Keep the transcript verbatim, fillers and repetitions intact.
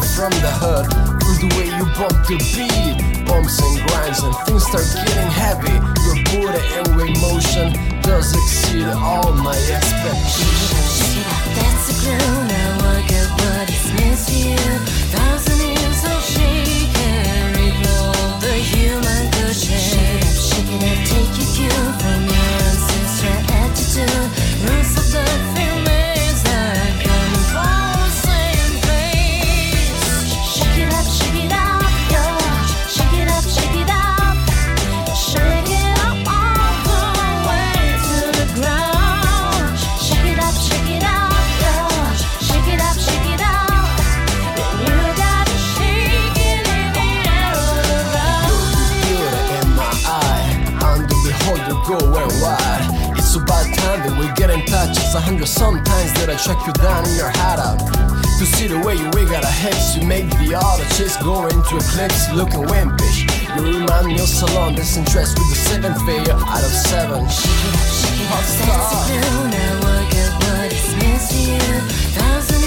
from the hood. Feel the way you bump the beat, bumps and grinds and things start getting heavy. Your booty and weight motion does exceed all my expectations. Shake it up, that's the groove. Now work out what is meant to you. Thousand years of shake and revolve the human cushion. Shake it up, shake it up, take your cue from your ancestral attitude. Roots of the feelings that come from the same place. Shake it up, shake it up, yo. Shake it up, shake it up. Shake it up all the way to the ground. Shake it up, shake it up, yo. Shake it up, shake it up. You gotta shake it in the air all around. Beauty in my eye, I'm the beholder going wide. It's about time that we get in touch. It's a hundred sometimes that I check you down in your hideout to see the way you wiggle the hips. You make the auto chase go into eclipse, looking wimpish. You remind me of Salon, disinterest with the seventh failure out of seven. Shake it up, shake it up, that's the groove. Now work out what is meant to you. Thousand